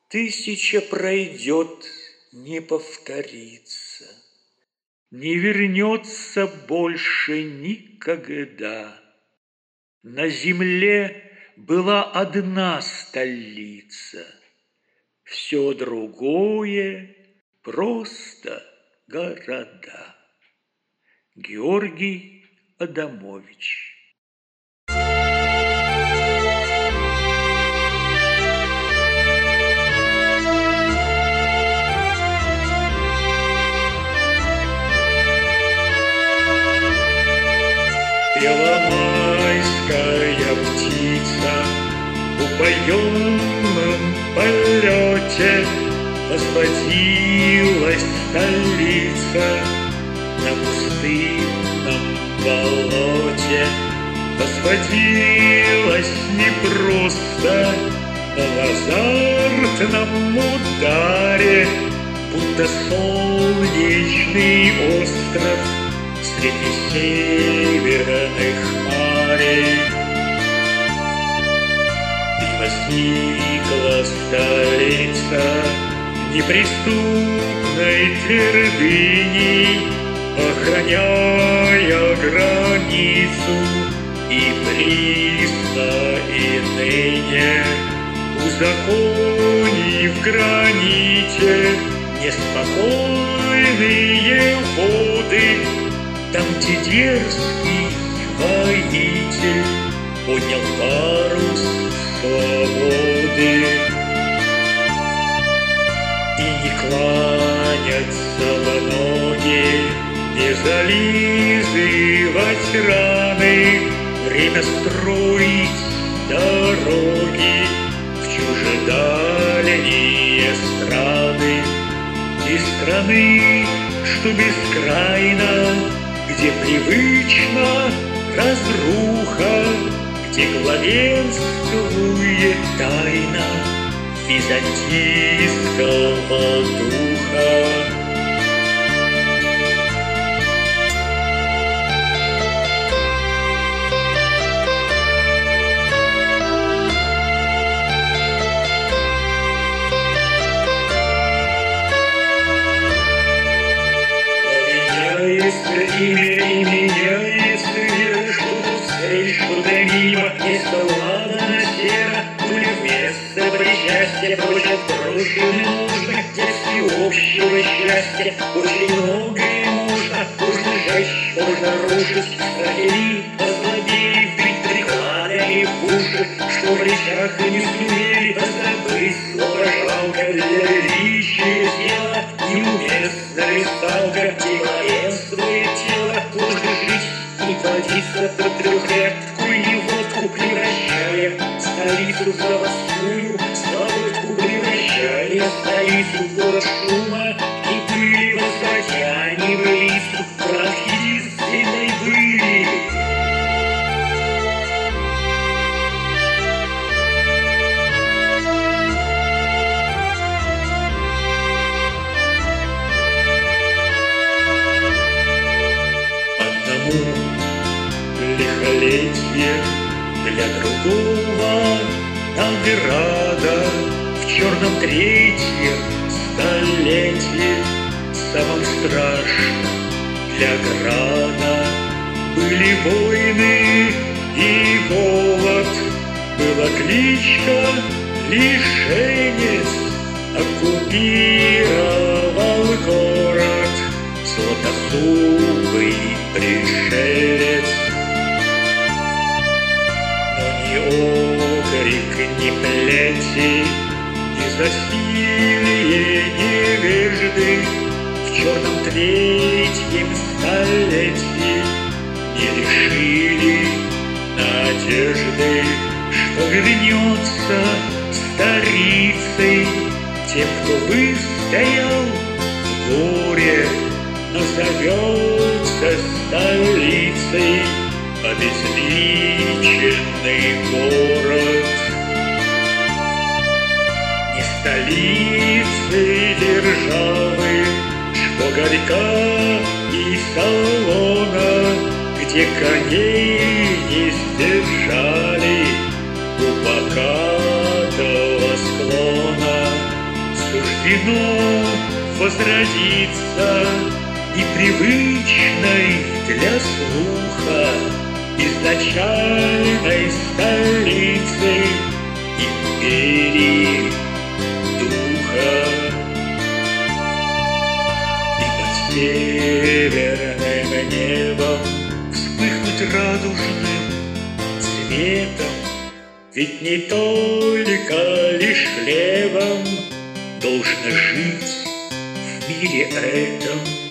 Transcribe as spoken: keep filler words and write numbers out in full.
Тысяча пройдет, не повторится, не вернется больше никогда. На земле была одна столица, все другое просто города. Георгий Адамович. Первомайская птица в упоенном полете возводилась столица на пустынном болоте. Возводилась не просто, но в азартном ударе, будто солнечный остров среди северных морей. И возникла столица неприступной твердыней, охраняя границу и присно, и ныне, узаконив в граните неспокойные воды. Там, где дерзкий воитель поднял парус свободы. И не кланяться в ноги, не зализывать раны, время строить дороги в чужедальние страны. И страны, что бескрайно, где привычна разруха, где главенствует тайна византийского духа. Имя и меняется вера, что-то встреч, что-то мимо, нескладно серо, пули вместо причастия прочат брошены нужно, для всеобщего счастья очень многое можно, можно жечь, можно рушить, страхи ослабели, вбить прикладами в уши, что в речах и не сумели позабыть слово жалко для величия дела, неуместно рисалка, военствует тело, можно жить и плодиться по трехлетку и водку, превращая столицу заводскую, славутку превращая столицу в город шума и пыли, возвратя не в листу прах единственной пыли. Лихолетие для другого награда в черном третьем столетии. Самым страшным для града были войны и голод. Была кличка лишенец, оккупировал город златозубый пришелец. Ни окрик, ни плети, ни засилие невежды в черном третьем столетии не лишили надежды, что вернется старицей тем, кто выстоял в горе, но зовется столицей обезличенный город. Не столицы державы, что горька и солона, где коней не сдержали у покатого склона. суждено возродиться непривычной для слуха изначальной столицы империи духа. И под северным небом вспыхнуть радужным цветом, ведь не только лишь хлебом должно жить в мире этом.